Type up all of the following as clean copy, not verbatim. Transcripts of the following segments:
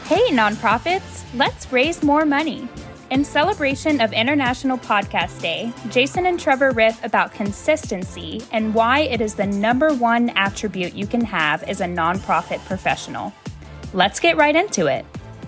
Hey, nonprofits, let's raise more money. In celebration of International Podcast Day, Jason and Trevor riff about consistency and why it is the number one attribute you can have as a nonprofit professional. Let's get right into it.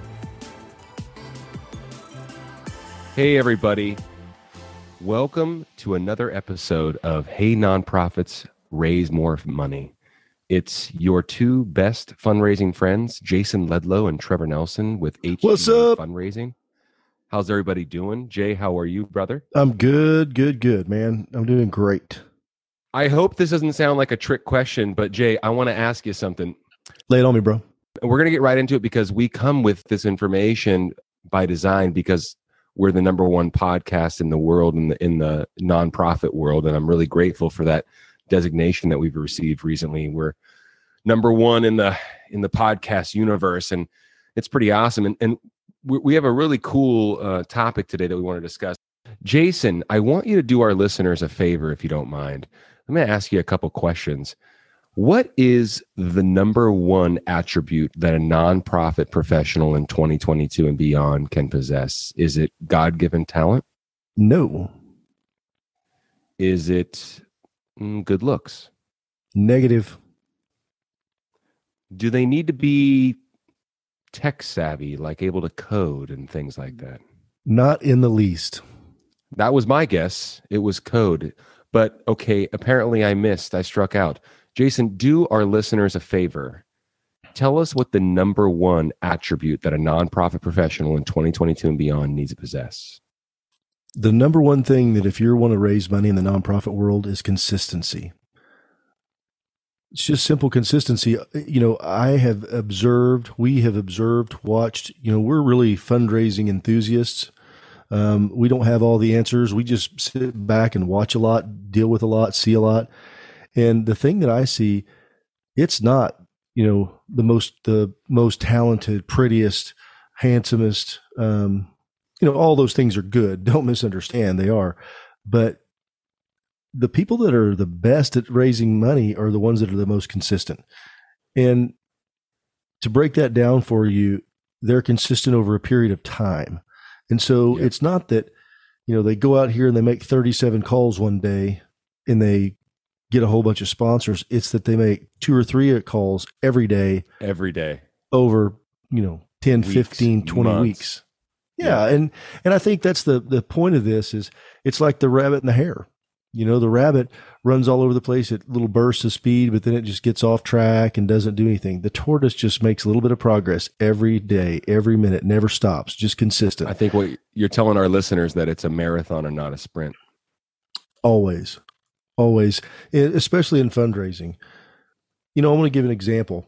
Hey, everybody. Welcome to another episode of Hey, Nonprofits, Raise More Money. It's your two best fundraising friends, Jason Ledlow and Trevor Nelson with HG What's up? Fundraising. How's everybody doing? Jay, how are you, brother? I'm good, man. I'm doing great. I hope this doesn't sound like a trick question, but Jay, I want to ask you something. Lay it on me, bro. We're going to get right into it because we come with this information by design because we're the number one podcast in the world, in the nonprofit world, and I'm really grateful for that designation that we've received recently. We're number one in the podcast universe, and it's pretty awesome. And we have a really cool topic today that we want to discuss. Jason, I want you to do our listeners a favor, if you don't mind. I'm going to ask you a couple questions. What is the number one attribute that a nonprofit professional in 2022 and beyond can possess? Is it God-given talent? No. Is it good looks? Negative. Do they need to be tech savvy, like able to code and things like that? Not in the least. That was my guess. It was code. But okay, apparently I struck out. Jason, do our listeners a favor. Tell us what the number one attribute that a nonprofit professional in 2022 and beyond needs to possess. The number one thing that if you want to raise money in the nonprofit world is consistency. It's just simple consistency. You know, we have observed, watched, we're really fundraising enthusiasts. We don't have all the answers. We just sit back and watch a lot, deal with a lot, see a lot. And the thing that I see, it's not, the most talented, prettiest, handsomest, all those things are good. Don't misunderstand. They are. But the people that are the best at raising money are the ones that are the most consistent. And to break that down for you, they're consistent over a period of time. And so It's not that, they go out here and they make 37 calls one day and they get a whole bunch of sponsors. It's that they make 2 or 3 calls every day over, 10, weeks, 15, 20 months. Weeks. Yeah. And I think that's the point of this is it's like the rabbit and the hare. The rabbit runs all over the place at little bursts of speed, but then it just gets off track and doesn't do anything. The tortoise just makes a little bit of progress every day, every minute, never stops, just consistent. I think what you're telling our listeners that it's a marathon and not a sprint. Always, especially in fundraising. I want to give an example.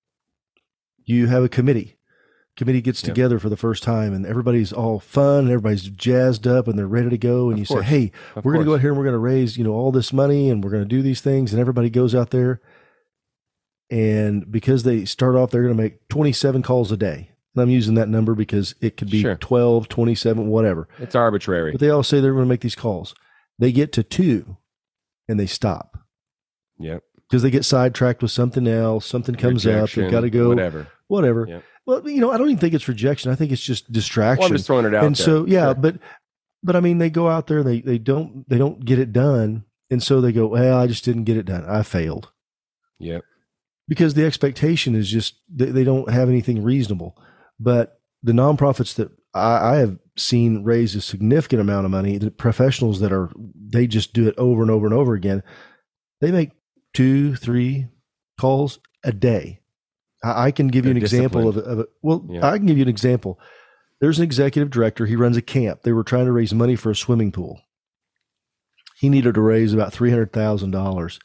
You have a committee gets together for the first time and everybody's all fun and everybody's jazzed up and they're ready to go. And you say, hey, we're going to go out here and we're going to raise, all this money and we're going to do these things. And everybody goes out there. And because they start off, they're going to make 27 calls a day. And I'm using that number because it could be 12, 27, whatever. It's arbitrary. But they all say they're going to make these calls. They get to 2 and they stop. Yep. Because they get sidetracked with something else. Something comes up. They've got to go. Whatever. Yep. Well, I don't even think it's rejection. I think it's just distraction. Well, I'm just throwing it out. And there. So, but I mean, they go out there, they don't get it done. And so they go, well, I just didn't get it done. I failed. Yep. Because the expectation is just, they don't have anything reasonable. But the nonprofits that I have seen raise a significant amount of money, the professionals they just do it over and over and over again. They make 2, 3 calls a day. I can give you an example of it. Well, I can give you an example. There's an executive director. He runs a camp. They were trying to raise money for a swimming pool. He needed to raise about $300,000.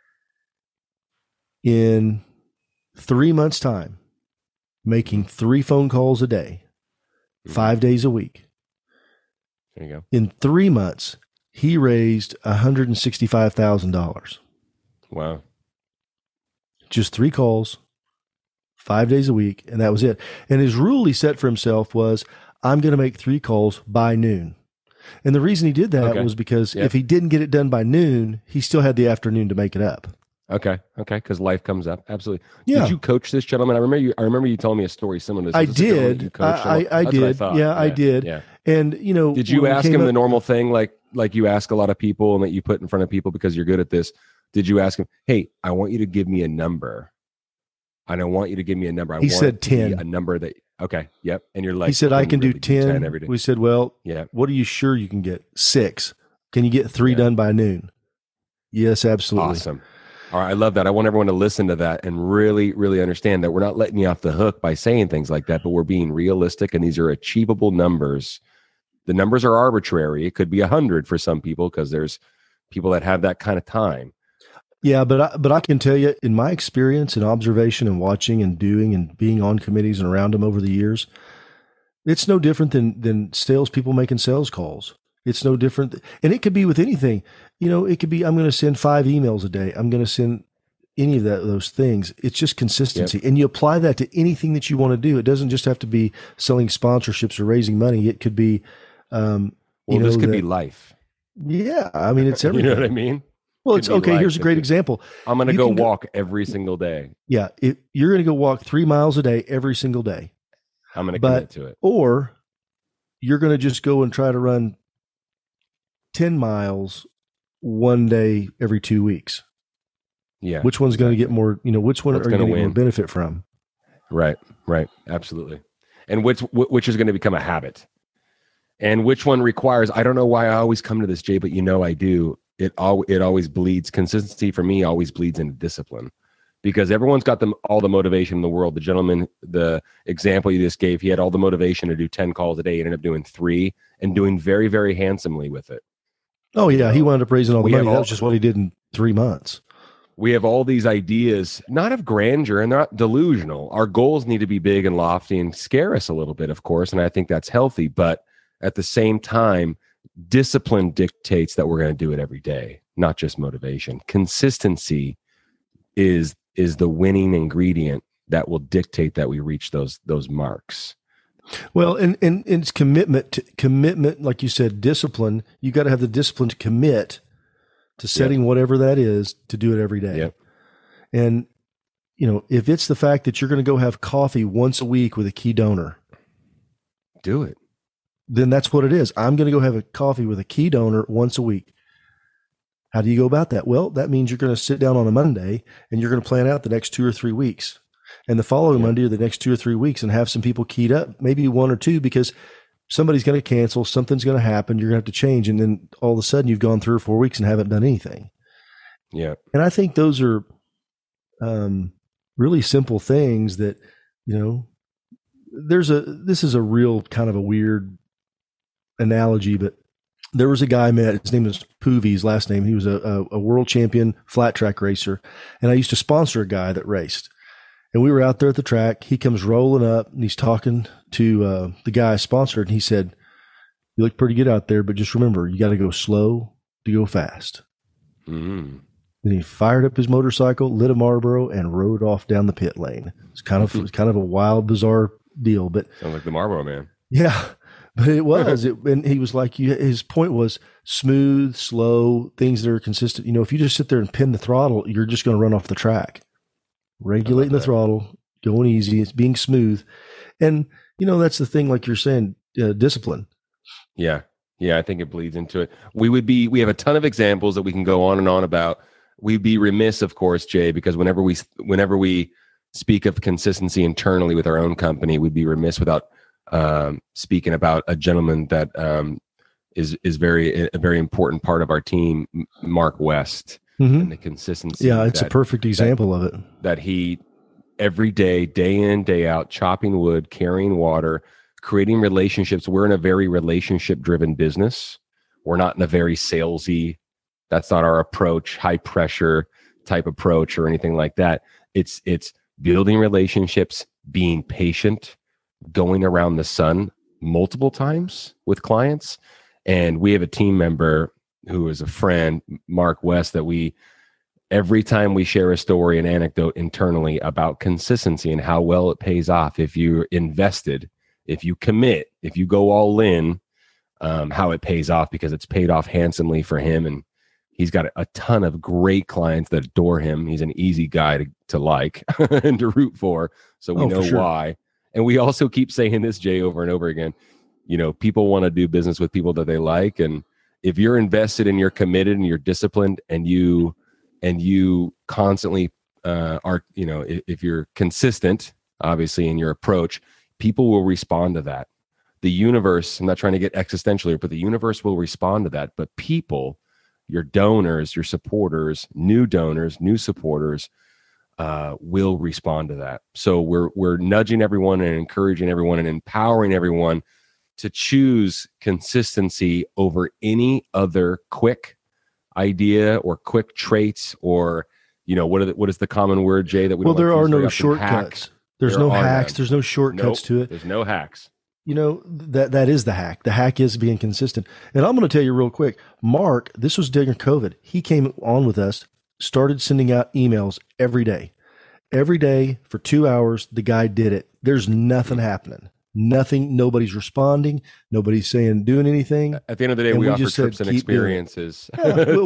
In 3 months' time, making 3 phone calls a day, 5 days a week. There you go. In 3 months, he raised $165,000. Wow. Just 3 calls. 5 days a week, and that was it. And his rule he set for himself was, I'm going to make 3 calls by noon. And the reason he did that was because if he didn't get it done by noon, he still had the afternoon to make it up. Okay. Because life comes up. Absolutely. Yeah. Did you coach this gentleman? I remember you telling me a story similar to this. I Was this a gentleman did. you coached him? I That's what did. thought. Yeah, I did. Yeah. And Did you when we ask came him up- the normal thing, like you ask a lot of people and that you put in front of people because you're good at this? Did you ask him, "Hey, I want you to give me a number. I don't want you to give me a number. He said 10. A number that." Okay. Yep. And you're like, he said, I can do really 10 every day. We said, well, Yeah. what are you sure you can get? 6. Can you get 3 Yeah. done by noon? Yes, absolutely. Awesome. All right. I love that. I want everyone to listen to that and really, really understand that we're not letting you off the hook by saying things like that, but we're being realistic, and these are achievable numbers. The numbers are arbitrary. It could be 100 for some people because there's people that have that kind of time. Yeah, but I can tell you, in my experience and observation and watching and doing and being on committees and around them over the years, it's no different than salespeople making sales calls. It's no different. And it could be with anything. It could be, I'm going to send 5 emails a day. I'm going to send any of those things. It's just consistency. Yep. And you apply that to anything that you want to do. It doesn't just have to be selling sponsorships or raising money. It could be, this could be life. Yeah. I mean, it's everything. You know what I mean? Well, it's okay. Here's a great example. I'm going to go walk every single day. Yeah. You're going to go walk 3 miles a day every single day. I'm going to commit to it. Or you're going to just go and try to run 10 miles one day every 2 weeks. Yeah. Which one's going to get more, which one are you going to get more benefit from? Right. Absolutely. And which is going to become a habit, and which one requires, I don't know why I always come to this, Jay, but I do. It always bleeds. Consistency for me always bleeds into discipline, because everyone's got all the motivation in the world. The gentleman, the example you just gave, he had all the motivation to do 10 calls a day. He ended up doing 3 and doing very, very handsomely with it. Oh yeah. He wound up raising all the money. That was just what he did in 3 months. We have all these ideas, not of grandeur, and they're not delusional. Our goals need to be big and lofty and scare us a little bit, of course. And I think that's healthy. But at the same time, discipline dictates that we're going to do it every day, not just motivation. Consistency is the winning ingredient that will dictate that we reach those marks. Well, and it's commitment, like you said, discipline. You got to have the discipline to commit to setting whatever that is, to do it every day. Yep. And, if it's the fact that you're going to go have coffee once a week with a key donor, do it. Then that's what it is. I'm going to go have a coffee with a key donor once a week. How do you go about that? Well, that means you're going to sit down on a Monday and you're going to plan out the next 2 or 3 weeks, and the following Monday or the next 2 or 3 weeks, and have some people keyed up, maybe 1 or 2, because somebody's going to cancel, something's going to happen, you're going to have to change. And then all of a sudden you've gone 3 or 4 weeks and haven't done anything. Yeah. And I think those are really simple things that, this is a real kind of a weird analogy, but there was a guy I met, his name was Puvi, his last name. He was a world champion flat track racer. And I used to sponsor a guy that raced. And we were out there at the track. He comes rolling up and he's talking to the guy I sponsored. And he said, "You look pretty good out there, but just remember, you got to go slow to go fast." Mm. Then he fired up his motorcycle, lit a Marlboro, and rode off down the pit lane. It's kind of a wild, bizarre deal, but sounds like the Marlboro Man. Yeah, but it was. And he was like, his point was smooth, slow, things that are consistent. If you just sit there and pin the throttle, you're just going to run off the track. Regulating the throttle, going easy, it's being smooth. And, that's the thing, like you're saying, discipline. Yeah. Yeah, I think it bleeds into it. We have a ton of examples that we can go on and on about. We'd be remiss, of course, Jay, because whenever we speak of consistency internally with our own company, we'd be remiss without speaking about a gentleman that is a very important part of our team, Mark West, and the consistency. Yeah, it's a perfect example of it. That he, every day in, day out, chopping wood, carrying water, creating relationships. We're in a very relationship-driven business. We're not in a very salesy, that's not our approach, high pressure type approach or anything like that. It's building relationships, being patient, going around the sun multiple times with clients. And we have a team member who is a friend, Mark West, that every time we share a story, an anecdote internally about consistency and how well it pays off if you're invested, if you commit, if you go all in, how it pays off, because it's paid off handsomely for him. And He's got a ton of great clients that adore him. He's an easy guy to like and to root for. So we know why. And we also keep saying this, Jay, over and over again. You know, people want to do business with people that they like. And if you're invested and you're committed and you're disciplined and you constantly are, you know, if you're consistent, obviously, in your approach, people will respond to that. The universe, I'm not trying to get existential here, but the universe will respond to that. But people, your donors, your supporters, new donors, new supporters, will respond to that. So we're nudging everyone and encouraging everyone and empowering everyone to choose consistency over any other quick idea or quick traits, or, you know, what is the common word, Jay, that we well, don't there like are no hack? shortcuts. There's no hacks. None. There's no shortcuts to it. There's no hacks. You know, that is the hack. The hack is being consistent. And I'm going to tell you real quick, Mark, this was during COVID. He came on with us, started sending out emails every day. Every day for 2 hours, the guy did it. There's nothing happening. Nothing. Nobody's responding. Nobody's doing anything. At the end of the day, we offer trips and experiences. Yeah,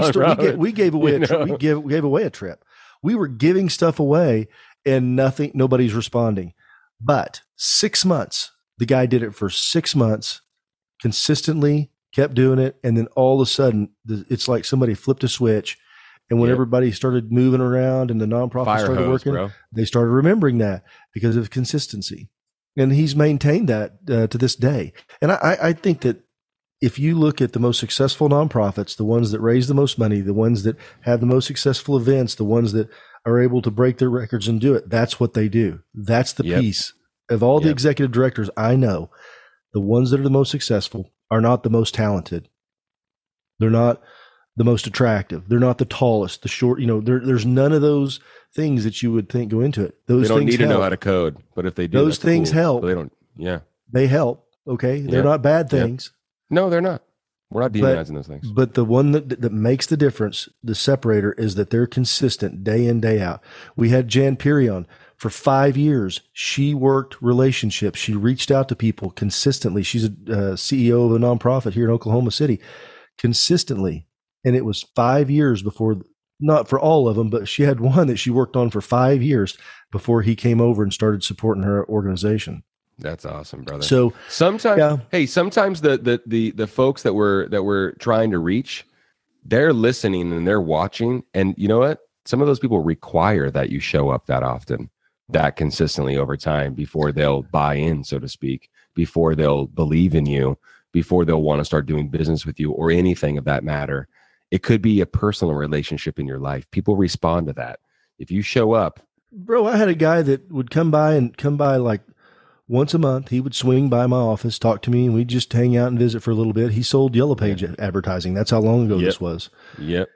we gave away we gave away a trip. We were giving stuff away and nobody's responding. But 6 months, the guy did it for 6 months, consistently kept doing it. And then all of a sudden, it's like somebody flipped a switch. And when everybody started moving around and the nonprofit started working, they started remembering that because of consistency. And he's maintained that to this day. And I think that if you look at the most successful nonprofits, the ones that raise the most money, the ones that have the most successful events, the ones that are able to break their records and do it, that's what they do. That's the piece. Of all the executive directors I know, the ones that are the most successful are not the most talented. They're not the most attractive. They're not the tallest, the short, you know, there's none of those things that you would think go into it. Those they don't things need to know how to code, but if they do, those things help. But they don't. Yeah. They help. Okay. They're not bad things. No, they're not. We're not demonizing those things. But the one that makes the difference, the separator, is that they're consistent day in, day out. We had Jan Pirion for 5 years. She worked relationships. She reached out to people consistently. She's a CEO of a nonprofit here in Oklahoma City, consistently. And it was 5 years before, not for all of them, but she had one that she worked on for 5 years before he came over and started supporting her organization. That's awesome, brother. So sometimes, sometimes the folks that we're trying to reach, they're listening and they're watching, and you know what? Some of those people require that you show up that often, that consistently over time before they'll buy in, so to speak, before they'll believe in you, before they'll want to start doing business with you or anything of that matter. It could be a personal relationship in your life. People respond to that. If you show up. Bro, I had a guy that would come by like once a month. He would swing by my office, talk to me, and we'd just hang out and visit for a little bit. He sold Yellow Page advertising. That's how long ago this was. Yep.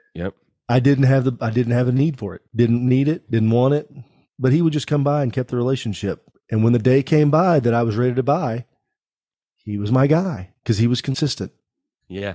I didn't have a need for it. Didn't need it. Didn't want it. But he would just come by and kept the relationship. And when the day came by that I was ready to buy, he was my guy because he was consistent. Yeah.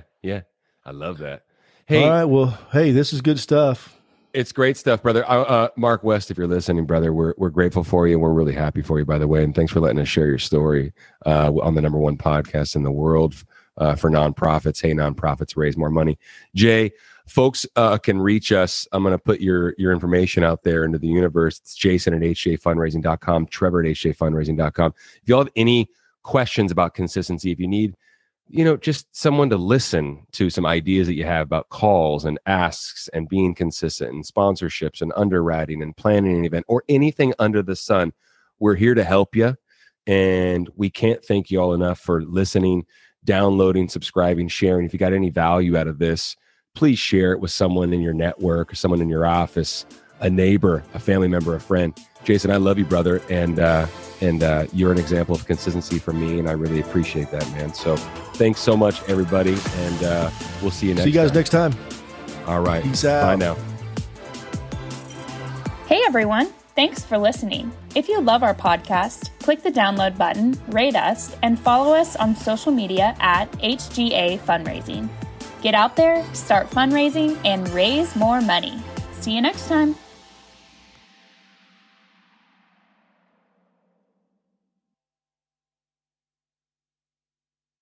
I love that. Hey, all right. Well, hey, this is good stuff. It's great stuff, brother. Mark West, if you're listening, brother, we're grateful for you, and we're really happy for you, by the way. And thanks for letting us share your story on the #1 podcast in the world for nonprofits. Hey, nonprofits, raise more money. Jay, folks can reach us. I'm going to put your information out there into the universe. It's Jason at hjfundraising.com, Trevor at hjfundraising.com. If you all have any questions about consistency, if you need just someone to listen to some ideas that you have about calls and asks and being consistent and sponsorships and underwriting and planning an event or anything under the sun, we're here to help you. And we can't thank you all enough for listening, downloading, subscribing, sharing. If you got any value out of this, please share it with someone in your network or someone in your office, a neighbor, a family member, a friend. Jason, I love you, brother. And you're an example of consistency for me, and I really appreciate that, man. So thanks so much, everybody, and we'll see you next time. See you guys next time. All right. Peace out. Bye now. Hey, everyone. Thanks for listening. If you love our podcast, click the download button, rate us, and follow us on social media at HGA Fundraising. Get out there, start fundraising, and raise more money. See you next time.